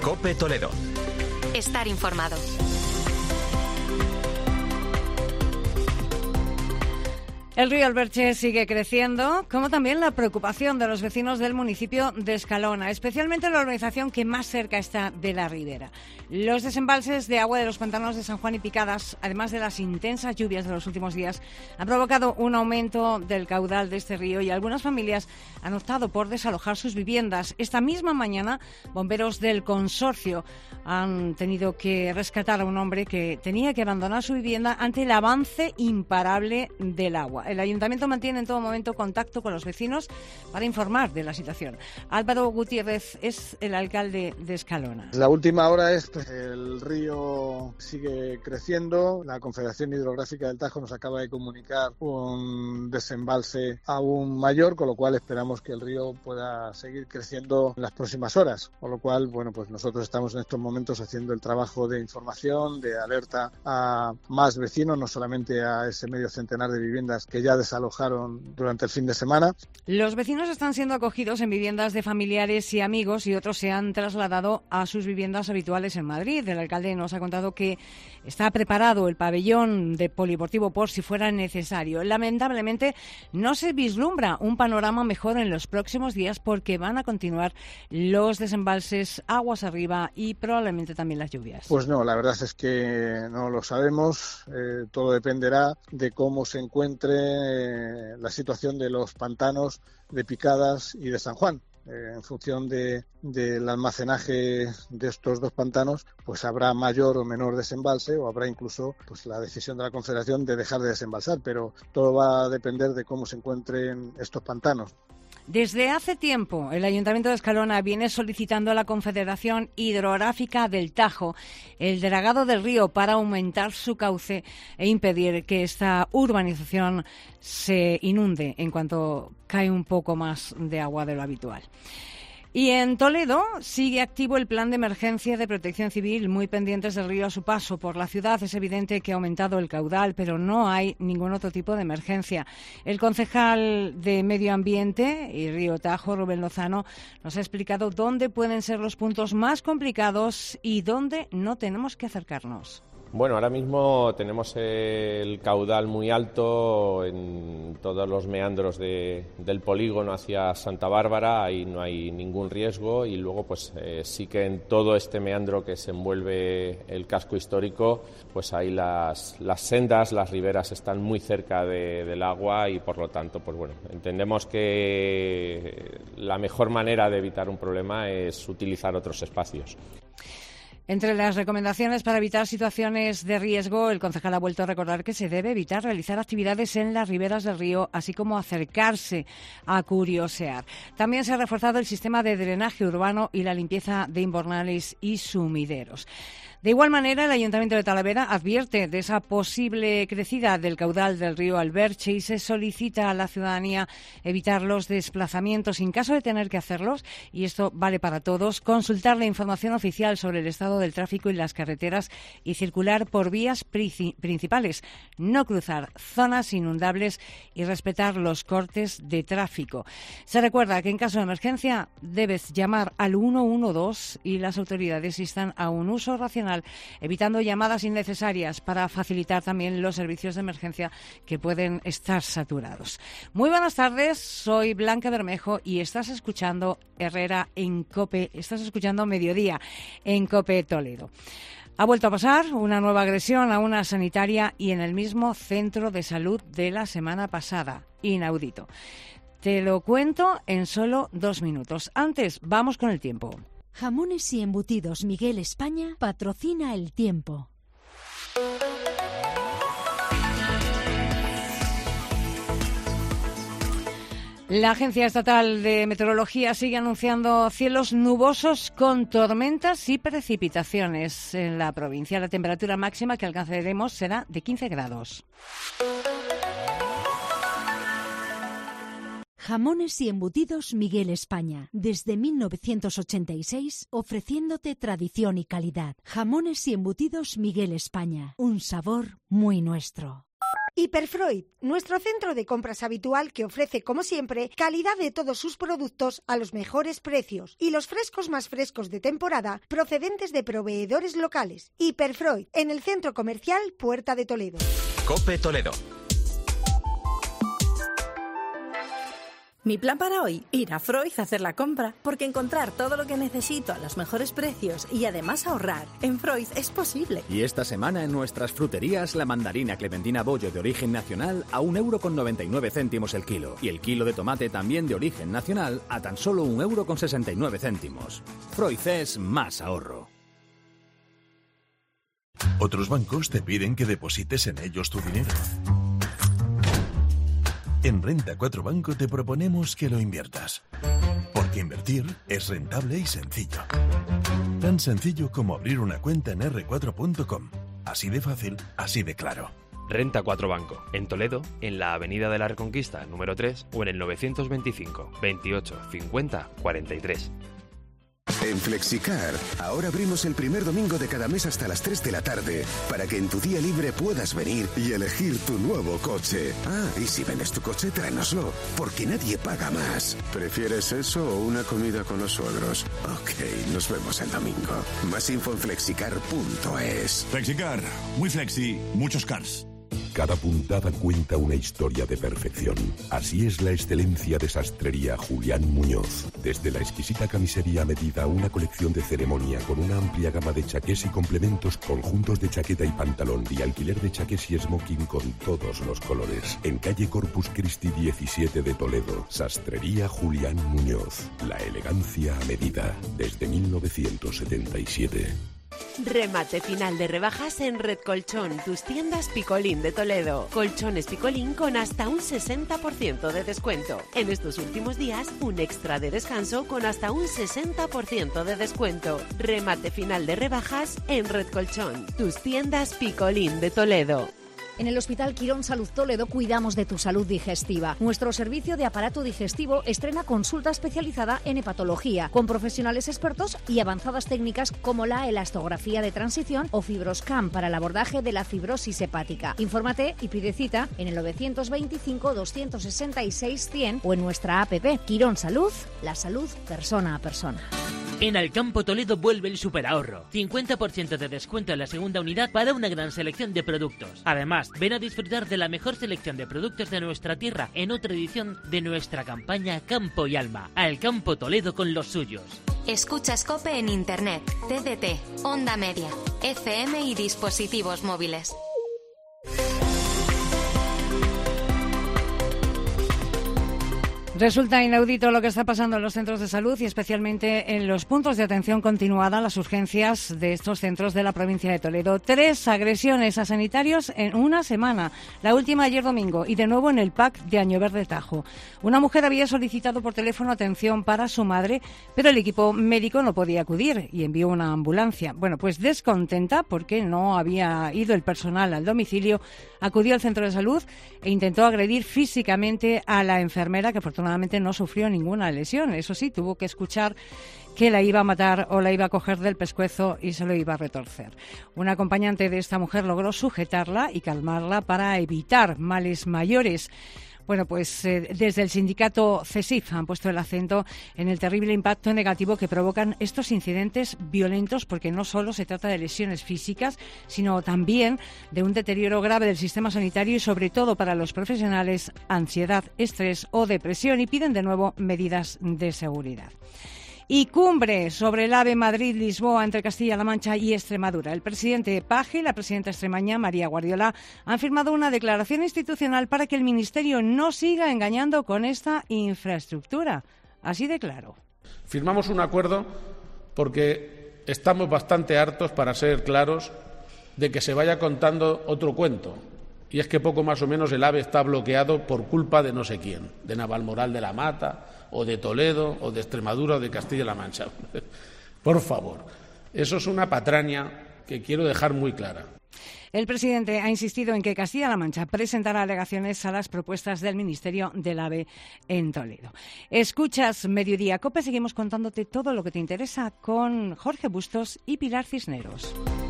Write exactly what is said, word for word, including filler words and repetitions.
COPE Toledo. Estar informado. El río Alberche sigue creciendo, como también la preocupación de los vecinos del municipio de Escalona, especialmente la urbanización que más cerca está de la ribera. Los desembalses de agua de los pantanos de San Juan y Picadas, además de las intensas lluvias de los últimos días, han provocado un aumento del caudal de este río y algunas familias han optado por desalojar sus viviendas. Esta misma mañana, bomberos del consorcio han tenido que rescatar a un hombre que tenía que abandonar su vivienda ante el avance imparable del agua. El ayuntamiento mantiene en todo momento contacto con los vecinos para informar de la situación. Álvaro Gutiérrez es el alcalde de Escalona. La última hora es que el río sigue creciendo. La Confederación Hidrográfica del Tajo nos acaba de comunicar un desembalse aún mayor, con lo cual esperamos que el río pueda seguir creciendo en las próximas horas. Con lo cual, bueno, pues nosotros estamos en estos momentos haciendo el trabajo de información, de alerta a más vecinos, no solamente a ese medio centenar de viviendas que ya desalojaron durante el fin de semana. Los vecinos están siendo acogidos en viviendas de familiares y amigos y otros se han trasladado a sus viviendas habituales en Madrid. El alcalde nos ha contado que está preparado el pabellón de polideportivo por si fuera necesario. Lamentablemente no se vislumbra un panorama mejor en los próximos días porque van a continuar los desembalses aguas arriba y probablemente también las lluvias. Pues no, la verdad es que no lo sabemos. Eh, todo dependerá de cómo se encuentre la situación de los pantanos de Picadas y de San Juan. Eh, en función de, del almacenaje de estos dos pantanos, pues habrá mayor o menor desembalse o habrá incluso pues la decisión de la Confederación de dejar de desembalsar, pero todo va a depender de cómo se encuentren estos pantanos. Desde hace tiempo, el Ayuntamiento de Escalona viene solicitando a la Confederación Hidrográfica del Tajo el dragado del río para aumentar su cauce e impedir que esta urbanización se inunde en cuanto cae un poco más de agua de lo habitual. Y en Toledo sigue activo el plan de emergencia de protección civil, muy pendientes del río a su paso por la ciudad. Es evidente que ha aumentado el caudal, pero no hay ningún otro tipo de emergencia. El concejal de Medio Ambiente y Río Tajo, Rubén Lozano, nos ha explicado dónde pueden ser los puntos más complicados y dónde no tenemos que acercarnos. Bueno, ahora mismo tenemos el caudal muy alto en todos los meandros de, del polígono hacia Santa Bárbara, ahí no hay ningún riesgo y luego pues eh, sí que en todo este meandro que se envuelve el casco histórico, pues ahí las, las sendas, las riberas están muy cerca de, del agua y por lo tanto, pues bueno, entendemos que la mejor manera de evitar un problema es utilizar otros espacios. Entre las recomendaciones para evitar situaciones de riesgo, el concejal ha vuelto a recordar que se debe evitar realizar actividades en las riberas del río, así como acercarse a curiosear. También se ha reforzado el sistema de drenaje urbano y la limpieza de invernales y sumideros. De igual manera, el Ayuntamiento de Talavera advierte de esa posible crecida del caudal del río Alberche y se solicita a la ciudadanía evitar los desplazamientos en caso de tener que hacerlos, y esto vale para todos, consultar la información oficial sobre el estado del tráfico y las carreteras y circular por vías principales, no cruzar zonas inundables y respetar los cortes de tráfico. Se recuerda que en caso de emergencia debes llamar al uno uno dos y las autoridades instan a un uso racional, evitando llamadas innecesarias para facilitar también los servicios de emergencia que pueden estar saturados. Muy buenas tardes, soy Blanca Bermejo y estás escuchando Herrera en COPE, estás escuchando Mediodía en COPE Toledo. Ha vuelto a pasar una nueva agresión a una sanitaria y en el mismo centro de salud de la semana pasada. Inaudito. Te lo cuento en solo dos minutos. Antes, vamos con el tiempo. Jamones y embutidos Miguel España patrocina el tiempo. La Agencia Estatal de Meteorología sigue anunciando cielos nubosos con tormentas y precipitaciones en la provincia. La temperatura máxima que alcanzaremos será de quince grados. Jamones y embutidos Miguel España. Desde mil novecientos ochenta y seis, ofreciéndote tradición y calidad. Jamones y embutidos Miguel España. Un sabor muy nuestro. Hiperfreud, nuestro centro de compras habitual que ofrece, como siempre, calidad de todos sus productos a los mejores precios y los frescos más frescos de temporada procedentes de proveedores locales. Hiperfreud, en el centro comercial Puerta de Toledo. COPE Toledo. Mi plan para hoy, ir a Freud a hacer la compra, porque encontrar todo lo que necesito a los mejores precios y además ahorrar en Freud es posible. Y esta semana en nuestras fruterías, la mandarina clementina bollo de origen nacional a un euro con noventa y nueve céntimos el kilo. Y el kilo de tomate también de origen nacional a tan solo un euro con sesenta y nueve céntimos. Freud es más ahorro. Otros bancos te piden que deposites en ellos tu dinero. En Renta cuatro Banco te proponemos que lo inviertas. Porque invertir es rentable y sencillo. Tan sencillo como abrir una cuenta en erre cuatro punto com. Así de fácil, así de claro. Renta cuatro Banco, en Toledo, en la Avenida de la Reconquista, número tres, o en el novecientos veinticinco, veintiocho, cincuenta, cuarenta y tres. En Flexicar, ahora abrimos el primer domingo de cada mes hasta las tres de la tarde, para que en tu día libre puedas venir y elegir tu nuevo coche. Ah, y si vendes tu coche, tráenoslo, porque nadie paga más. ¿Prefieres eso o una comida con los suegros? Ok, nos vemos el domingo. Más info en flexicar punto es. Flexicar, muy flexi, muchos cars. Cada puntada cuenta una historia de perfección. Así es la excelencia de Sastrería Julián Muñoz. Desde la exquisita camisería a medida, una colección de ceremonia con una amplia gama de chaqués y complementos, conjuntos de chaqueta y pantalón y alquiler de chaqués y smoking con todos los colores. En calle Corpus Christi diecisiete de Toledo, Sastrería Julián Muñoz. La elegancia a medida, desde mil novecientos setenta y siete. Remate final de rebajas en Red Colchón, tus tiendas Picolín de Toledo. Colchones Picolín con hasta un sesenta por ciento de descuento. En estos últimos días, un extra de descanso con hasta un sesenta por ciento de descuento. Remate final de rebajas en Red Colchón, tus tiendas Picolín de Toledo. En el Hospital Quirón Salud Toledo cuidamos de tu salud digestiva. Nuestro servicio de aparato digestivo estrena consulta especializada en hepatología, con profesionales expertos y avanzadas técnicas como la elastografía de transición o Fibroscan para el abordaje de la fibrosis hepática. Infórmate y pide cita en el novecientos veinticinco, doscientos sesenta y seis, cien o en nuestra app. Quirón Salud, la salud persona a persona. En Alcampo Toledo vuelve el superahorro. cincuenta por ciento de descuento en la segunda unidad para una gran selección de productos. Además, ven a disfrutar de la mejor selección de productos de nuestra tierra en otra edición de nuestra campaña Campo y Alma. Alcampo Toledo con los suyos. Escuchas COPE en Internet, T D T, Onda Media, F M y dispositivos móviles. Resulta inaudito lo que está pasando en los centros de salud y especialmente en los puntos de atención continuada, las urgencias de estos centros de la provincia de Toledo. Tres agresiones a sanitarios en una semana, la última ayer domingo y de nuevo en el P A C de Añover Tajo. Una mujer había solicitado por teléfono atención para su madre, pero el equipo médico no podía acudir y envió una ambulancia. Bueno, pues descontenta porque no había ido el personal al domicilio, acudió al centro de salud e intentó agredir físicamente a la enfermera, que afortunadamente no sufrió ninguna lesión. Eso sí, tuvo que escuchar que la iba a matar o la iba a coger del pescuezo y se lo iba a retorcer. Un acompañante de esta mujer logró sujetarla y calmarla para evitar males mayores. Bueno, pues eh, desde el sindicato CESIF han puesto el acento en el terrible impacto negativo que provocan estos incidentes violentos, porque no solo se trata de lesiones físicas, sino también de un deterioro grave del sistema sanitario y, sobre todo para los profesionales, ansiedad, estrés o depresión, y piden de nuevo medidas de seguridad. Y cumbre sobre el AVE Madrid-Lisboa entre Castilla-La Mancha y Extremadura. El presidente Paje y la presidenta extremeña María Guardiola han firmado una declaración institucional para que el Ministerio no siga engañando con esta infraestructura. Así de claro. Firmamos un acuerdo porque estamos bastante hartos, para ser claros, de que se vaya contando otro cuento. Y es que poco más o menos el AVE está bloqueado por culpa de no sé quién, de Navalmoral de la Mata, o de Toledo, o de Extremadura, o de Castilla-La Mancha. Por favor, eso es una patraña que quiero dejar muy clara. El presidente ha insistido en que Castilla-La Mancha presentará alegaciones a las propuestas del Ministerio del AVE en Toledo. Escuchas Mediodía COPE, seguimos contándote todo lo que te interesa con Jorge Bustos y Pilar Cisneros.